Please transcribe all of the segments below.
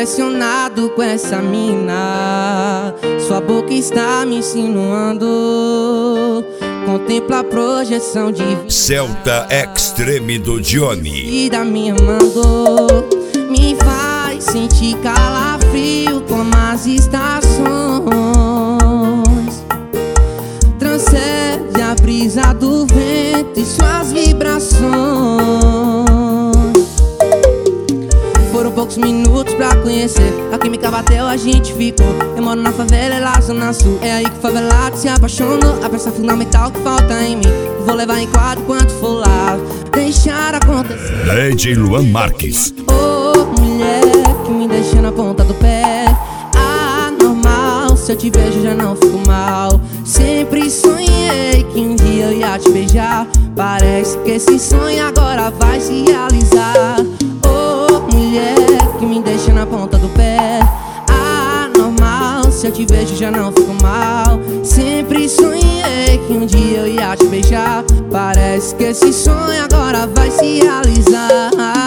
impressionado com essa mina. Sua boca está me insinuando. Contempla a projeção divina. Celta Extreme do Johnny. E da minha mandou. Me faz sentir calafrio como as estações. Transcende a brisa do vento e suas vibrações. Foram poucos minutos pra conhecer. A química bateu, a gente ficou. Eu moro na favela, ela zona sul. É aí que o favelado se apaixonou. A peça fundamental que falta em mim. Vou levar em quadro quanto for lá. Deixar acontecer. DJ Luan Marques. Oh, mulher que me deixa na ponta do pé. Anormal, se eu te vejo já não fico mal. Sempre sonhei que um dia eu ia te beijar. Parece que esse sonho agora vai se realizar. Mulher que me deixa na ponta do pé. Anormal, se eu te vejo já não fico mal. Sempre sonhei que um dia eu ia te beijar. Parece que esse sonho agora vai se realizar.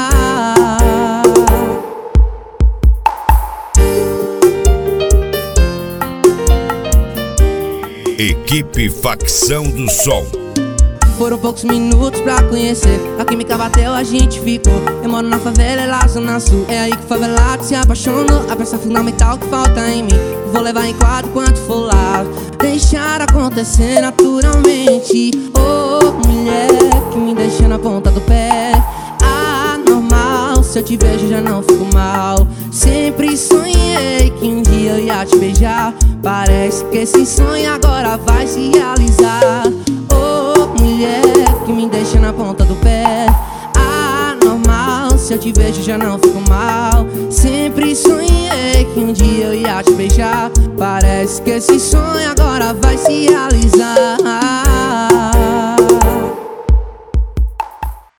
Equipe Facção do Sol. Foram poucos minutos pra conhecer. A química bateu, a gente ficou. Eu moro na favela, ela zona sul. É aí que o favelado se apaixonou. A peça fundamental que falta em mim. Vou levar em quadro quanto for lá. Deixar acontecer naturalmente. Oh, mulher que me deixa na ponta do pé. Anormal, se eu te vejo já não fico mal. Sempre sonhei que um dia eu ia te beijar. Parece que esse sonho agora vai se realizar. Mulher que me deixa na ponta do pé. Anormal, se eu te vejo já não fico mal. Sempre sonhei que um dia eu ia te beijar. Parece que esse sonho agora vai se realizar.